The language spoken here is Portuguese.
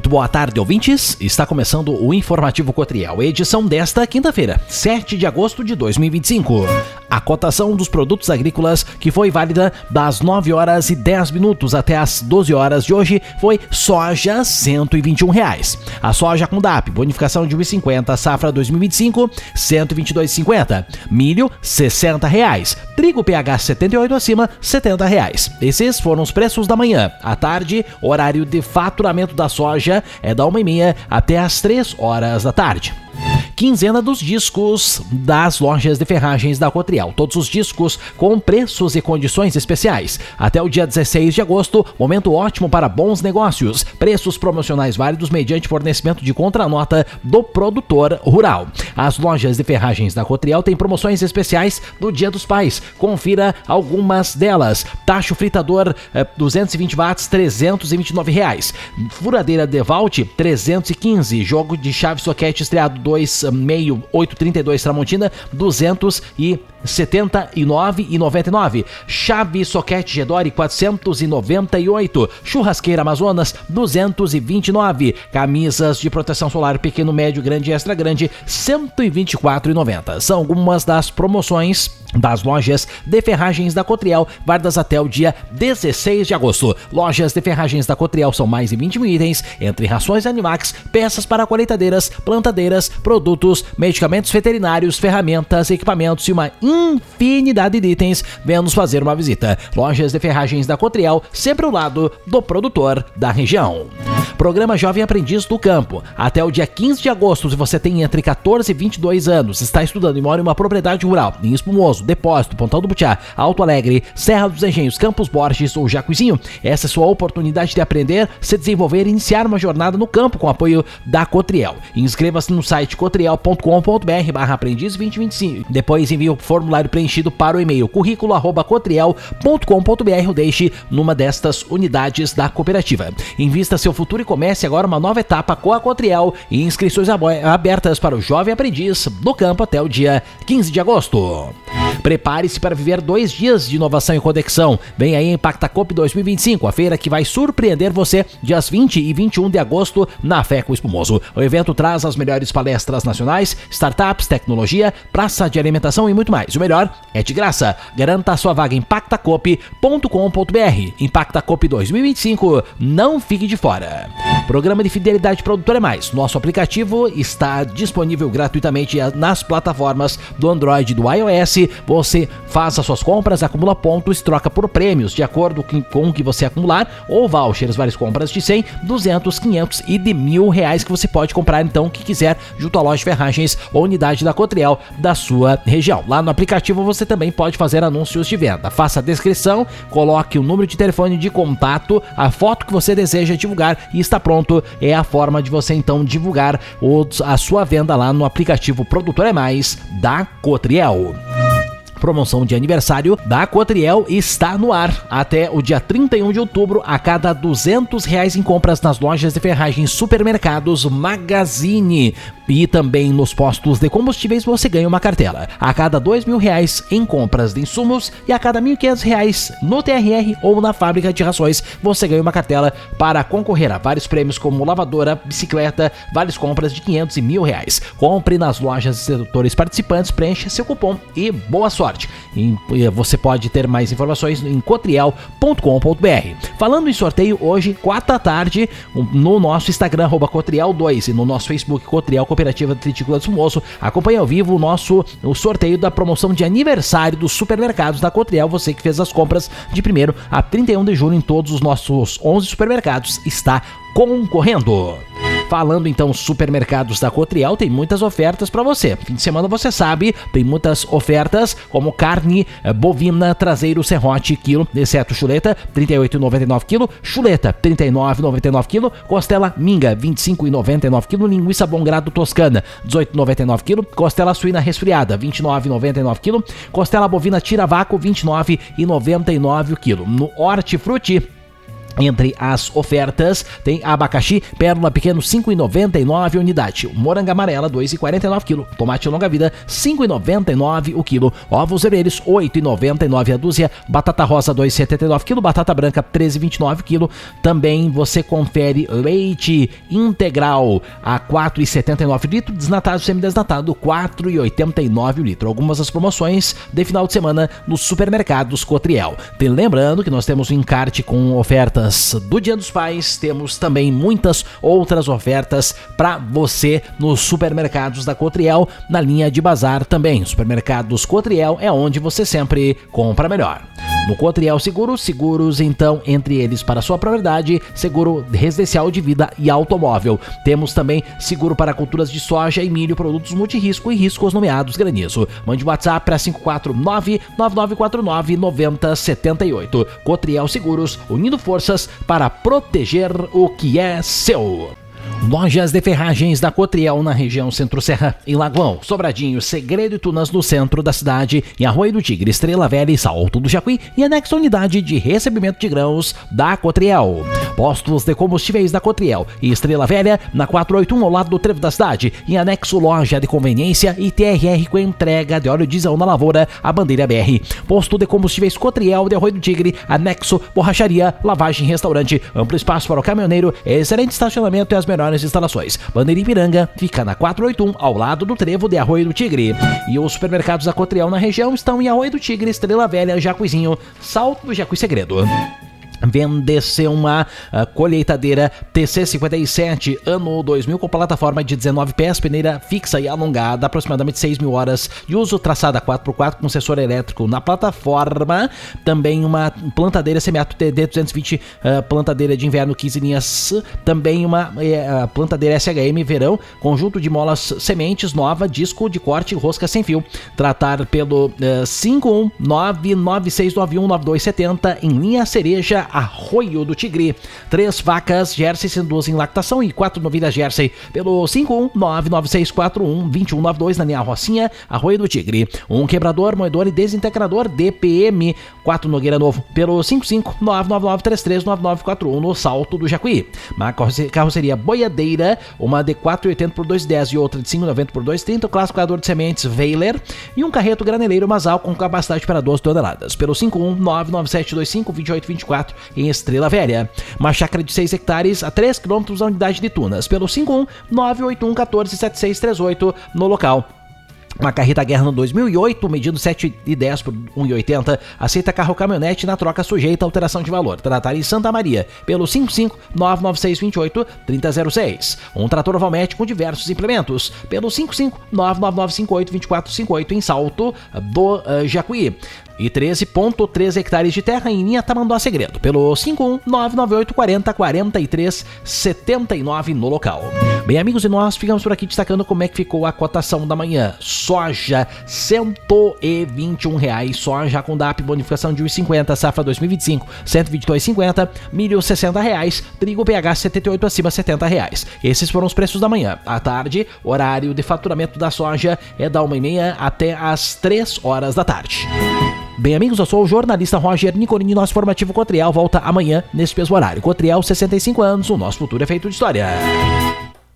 Muito boa tarde, ouvintes. Está começando o Informativo Cotriel, edição desta quinta-feira, 7 de agosto de 2025. A cotação dos produtos agrícolas, que foi válida das 9 horas e 10 minutos até as 12 horas de hoje, foi soja R$ 121. A soja com DAP, bonificação de R$ 1,50, safra 2025, R$ 122,50. Milho, R$ 60. Trigo pH 78 acima, R$ 70. Esses foram os preços da manhã. À tarde, horário de faturamento da soja é da 1h30 até as 3 horas da tarde. Quinzena dos discos das lojas de ferragens da Cotriel. Todos os discos com preços e condições especiais. Até o dia 16 de agosto, momento ótimo para bons negócios. Preços promocionais válidos mediante fornecimento de contranota do produtor rural. As lojas de ferragens da Cotriel têm promoções especiais do Dia dos Pais. Confira algumas delas. Tacho fritador 220 watts, R$ 329. Furadeira DeWalt, 315. Jogo de chave soquete estreado 2,5, 832 Tramontina, R$ 279,99. Chave soquete Gedore, 498. Churrasqueira Amazonas, 229. Camisas de proteção solar pequeno, médio, grande e extra grande, R$ 124,90. São algumas das promoções das lojas de ferragens da Cotriel, válidas até o dia 16 de agosto. Lojas de ferragens da Cotriel são mais de 20 mil itens, entre rações Animax, peças para colheitadeiras, plantadeiras, produtos, medicamentos veterinários, ferramentas, equipamentos e uma infinidade de itens. Venha nos fazer uma visita. Lojas de ferragens da Cotriel, sempre ao lado do produtor da região. Programa Jovem Aprendiz do Campo. Até o dia 15 de agosto, se você tem entre 14 e 22 anos, está estudando e mora em uma propriedade rural, em Espumoso, Depósito, Pontão do Butiá, Alto Alegre, Serra dos Engenhos, Campos Borges ou Jacuizinho, essa é sua oportunidade de aprender, se desenvolver e iniciar uma jornada no campo com o apoio da Cotriel. Inscreva-se no site cotriel.com.br/aprendiz 2025. Depois envie o formulário preenchido para o e-mail currículo@cotriel.com.br ou deixe numa destas unidades da cooperativa. Invista seu futuro e comece agora uma nova etapa com a Cotriel e inscrições abertas para o Jovem Aprendiz do Campo até o dia 15 de agosto. Prepare-se para viver 2 dias de inovação e conexão. Vem aí a Impactacop 2025, a feira que vai surpreender você dias 20 e 21 de agosto na FECO Espumoso. O evento traz as melhores palestras nacionais, startups, tecnologia, praça de alimentação e muito mais. O melhor é de graça. Garanta a sua vaga em impactacop.com.br. Impactacop 2025, não fique de fora. Programa de Fidelidade Produtor é Mais. Nosso aplicativo está disponível gratuitamente nas plataformas do Android e do iOS. Você faz as suas compras, acumula pontos, troca por prêmios de acordo com o que você acumular, ou vouchers, várias compras de 100, 200, 500 e de R$1.000 que você pode comprar então o que quiser junto à loja de ferragens ou unidade da Cotriel da sua região. Lá no aplicativo você também pode fazer anúncios de venda. Faça a descrição, coloque o número de telefone de contato, a foto que você deseja divulgar e está pronto. É a forma de você então divulgar a sua venda lá no aplicativo Produtor é Mais da Cotriel. Promoção de aniversário da Cotriel está no ar. Até o dia 31 de outubro, a cada R$200 em compras nas lojas de ferragens, supermercados, Magazine e também nos postos de combustíveis, você ganha uma cartela. A cada R$2.000 em compras de insumos e a cada R$1.500 no TRR ou na fábrica de rações, você ganha uma cartela para concorrer a vários prêmios como lavadora, bicicleta, várias compras de R$500 e R$1.000. Compre nas lojas e setores participantes, preencha seu cupom e boa sorte. Você pode ter mais informações em cotriel.com.br. Falando em sorteio, hoje, 4 da tarde, no nosso Instagram, @Cotriel2 e no nosso Facebook, Cotriel Cooperativa Tritícola do Espumoso, acompanhe ao vivo o sorteio da promoção de aniversário dos supermercados da Cotriel. Você que fez as compras de 1º a 31 de julho em todos os nossos 11 supermercados está concorrendo. Falando então supermercados da Cotriel, tem muitas ofertas para você. Fim de semana, você sabe, tem muitas ofertas como carne bovina traseiro serrote quilo, exceto chuleta, R$ 38,99 quilo, chuleta R$ 39,99 quilo, costela minga R$ 25,99 quilo, linguiça bom grado toscana R$ 18,99 quilo, costela suína resfriada R$ 29,99 quilo, costela bovina tira-vácuo R$ 29,99 quilo. No Hortifruti, Entre as ofertas, tem abacaxi Pérola Pequeno 5,99 unidade, moranga amarela 2,49 kg, tomate longa vida 5,99 o quilo, ovos vermelhos 8,99 a dúzia, batata rosa 2,79 kg, batata branca 13,29 kg. Também você confere leite integral a 4,79 litro, desnatado semidesnatado 4,89 o litro. Algumas das promoções de final de semana nos supermercados Cotriel. Lembrando que nós temos um encarte com ofertas do Dia dos Pais, temos também muitas outras ofertas para você nos supermercados da Cotriel, na linha de bazar também. Supermercados Cotriel é onde você sempre compra melhor. No Cotriel Seguros então, entre eles para sua propriedade, seguro residencial de vida e automóvel. Temos também seguro para culturas de soja e milho, produtos multirrisco e riscos nomeados granizo. Mande WhatsApp para 549-9949-9078. Cotriel Seguros, unindo forças para proteger o que é seu. Lojas de ferragens da Cotriel na região Centro-Serra, em Lagoão, Sobradinho, Segredo e Tunas no centro da cidade, em Arroio do Tigre, Estrela Velha e Salto do Jacuí e anexo à unidade de recebimento de grãos da Cotriel. Postos de combustíveis da Cotriel e Estrela Velha na 481 ao lado do trevo da cidade, em anexo loja de conveniência e TRR com entrega de óleo diesel na lavoura, a bandeira BR. Posto de combustíveis Cotriel de Arroio do Tigre, anexo borracharia, lavagem e restaurante, amplo espaço para o caminhoneiro, excelente estacionamento e as melhores instalações. Bandeira Ipiranga fica na 481 ao lado do trevo de Arroio do Tigre. E os supermercados da Cotriel na região estão em Arroio do Tigre, Estrela Velha, Jacuizinho, Salto do Jacuí Segredo. Vende-se uma colheitadeira TC57 ano 2000 com plataforma de 19 pés, peneira fixa e alongada, aproximadamente 6.000 horas de uso, traçada 4x4 com sensor elétrico na plataforma. Também uma plantadeira semiato TD220, plantadeira de inverno 15 linhas. Também uma plantadeira SHM verão, conjunto de molas sementes nova, disco de corte e rosca sem fio. Tratar pelo 51996919270 em linha Cereja, Arroio do Tigre. 3 vacas Jersey, sendo 2 em lactação e 4 novilhas Jersey, pelo 51996412192 na linha Rocinha, Arroio do Tigre. Um quebrador, moedor e desintegrador DPM 4 Nogueira Novo, pelo 55999339941 no Salto do Jacuí. Uma carroceria boiadeira, uma de 4,80 por 2,10 e outra de 5,90 por 2,30, o classificador de sementes Weiler e um carreto graneleiro Masal com capacidade para 12 toneladas, pelo 51997252824 em Estrela Velha. Uma chácara de 6 hectares a 3 km da unidade de Tunas, pelo 51981147638 no local. Uma carreta Guerra no 2008, medindo 7,10 por 1,80, aceita carro caminhonete na troca sujeita a alteração de valor. Tratar em Santa Maria, pelo 55996283006. Um trator Valmet com diversos implementos, pelo 55999582458 em Salto do Jacuí. E 13,3 hectares de terra em linha Tamanduá Segredo, pelo 51998404379 no local. Bem, amigos, e nós ficamos por aqui destacando como é que ficou a cotação da manhã. Soja, R$121, soja com DAP, bonificação de 1,50, safra 2025, R$122,50, milho R$60, trigo PH 78 acima R$70. Esses foram os preços da manhã. À tarde, horário de faturamento da soja é da 1h30 até as 3 horas da tarde. Bem, amigos, eu sou o jornalista Roger Nicolini, nosso formativo Cotriel volta amanhã nesse mesmo horário. Cotriel, 65 anos, o nosso futuro é feito de história.